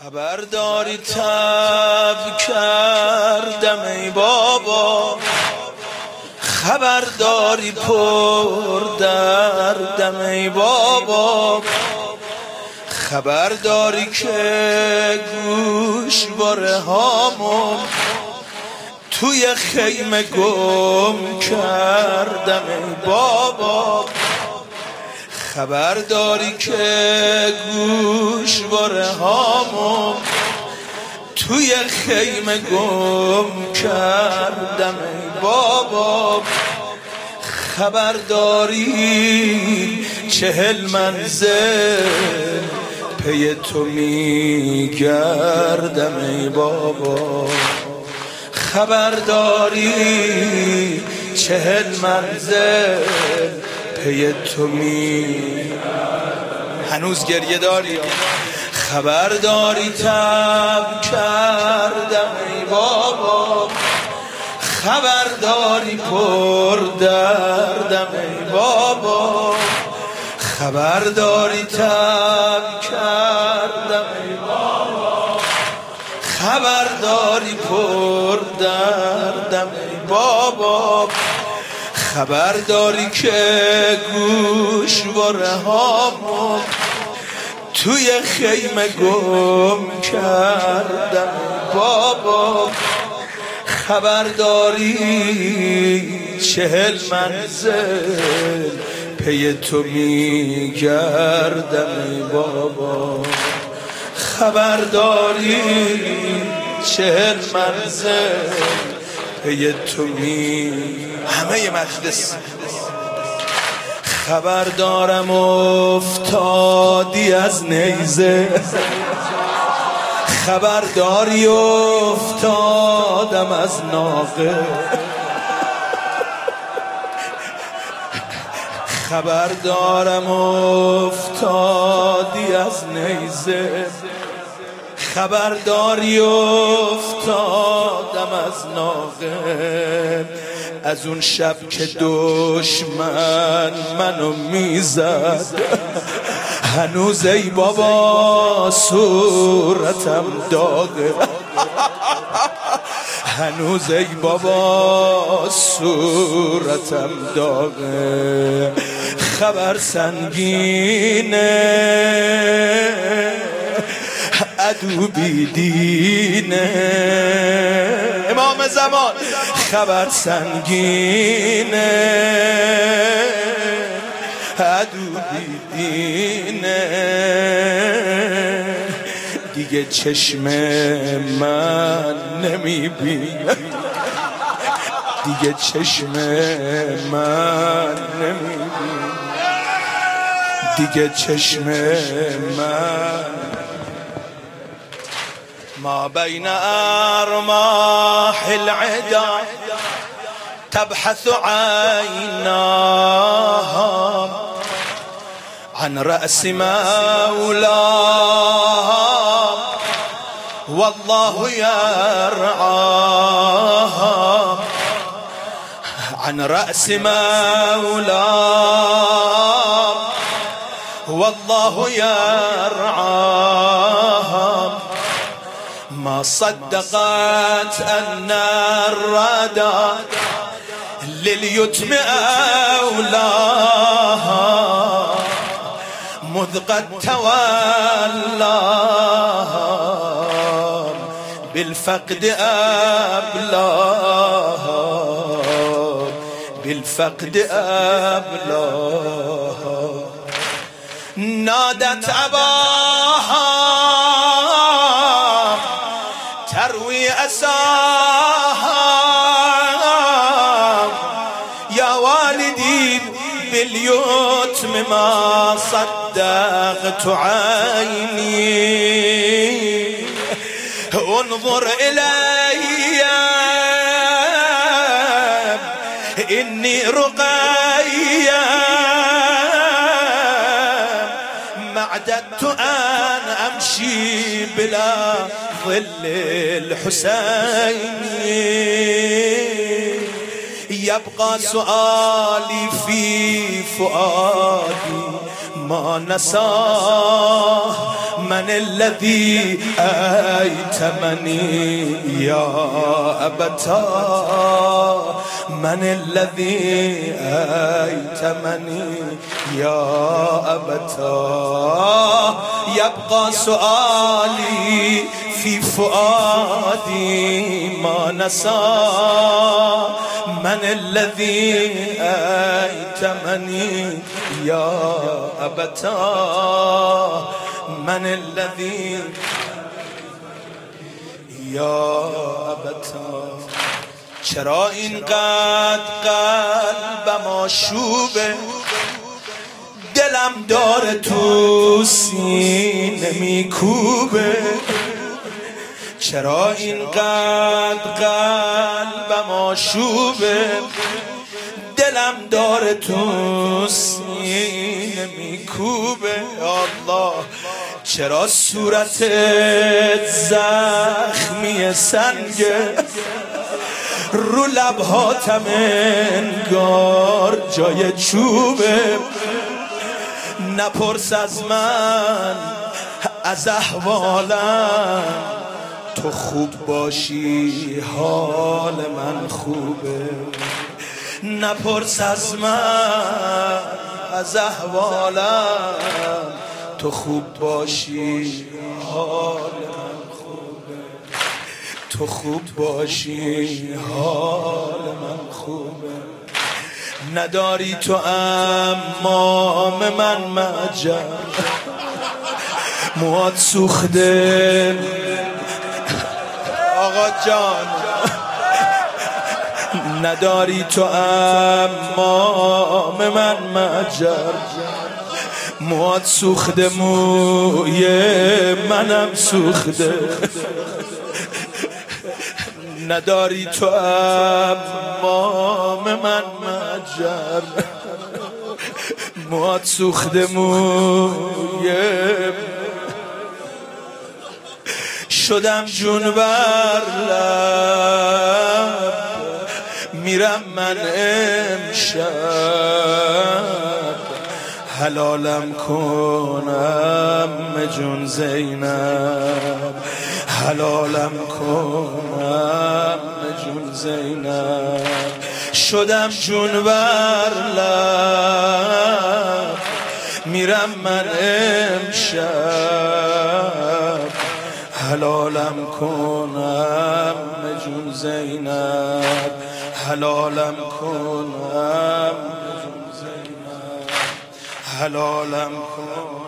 خبرداری تب کردم ای بابا، خبرداری پر دردم ای بابا، خبرداری که گوشواره هامو توی خیمه گم کردم ای بابا، خبرداری که گوشواره هامو توی خیمه گم کردم ای بابا، خبرداری 40 منزل پی تو میگردم ای بابا، خبرداری 40 منزل پی تو هنوز گریه داری؟ خبرداری تب کردم ای بابا، خبرداری پر دردم ای بابا، خبرداری تب کردم ای بابا، خبرداری پر دردم ای بابا، خبرداری که گوشواره هامو توی خیمه گم کردم بابا، خبرداری 40 منزل پی تو میگردم ای بابا، خبرداری 40 منزل پی تو همه مجلس خبردارم افتادی از نیزه، خبرداری افتادم از ناقه، خبردارم افتادی از نیزه، خبرداری افتادم از ناقه، از اون شب که دشمن منو میزد، هنوز ای بابا صورتم داغه، هنوز ای بابا صورتم داغه، خبر سنگینه عدو بیدینه، امام زمان خبر سنگینه عدو بیدینه، دیگه چشم من نمیبینه، دیگه چشم من نمیبینه، دیگه چشم من ما بين أرماح العدا تبحث عيناها عن رأس مولاها والله يرعاها، عن رأس مولاها والله يرعاها، ما صدقت أن الردى لليتم أولاها، مذ قد تولاها بالفقد أبلاها، بالفقد أبلاها، نادت أباها تروي أساها، يا والدي باليتم ما صدقت عيني، انظر إلي إني رقيا ما اعتدت أن أمشي بلا ظل الحسين، يبقى سؤالي في فؤادي ما نساه من الذي أيتمني يا أبتا من الذي أيتمني يا أبتا يبقى سؤالي في فؤادي ما نسى من الذي أيتمني يا أبتا من الذي يا أبتا چرا اینقدر قلبم آشوبه دلم داره تو سینه میکوبه چرا اینقدر قلبم آشوبه دلم داره تو سینه میکوبه الله چرا صورتت زخمی سنگه رو لبهاتم انگار جای چوبه نپرس از من از احوالم تو خوب باشی حال من خوبه نپرس از من از احوالم تو خوب باشی حال من خوبه تو خوب باشی حال من خوبه نداری تو امام من مجر مواد سوخته آقا جان نداری تو امام من مجر مواد سوخته موی منم سوخته نداری تو امام من مجر مواد سوخته موی شدم جون بر لب میرم من امشب حلالم کنم جون زینب حلالم کنم جون زینب شدم جون بر لب میرم من امشب حلالم کنم جون زینب حلالم کنم جون زینب حلالم کنم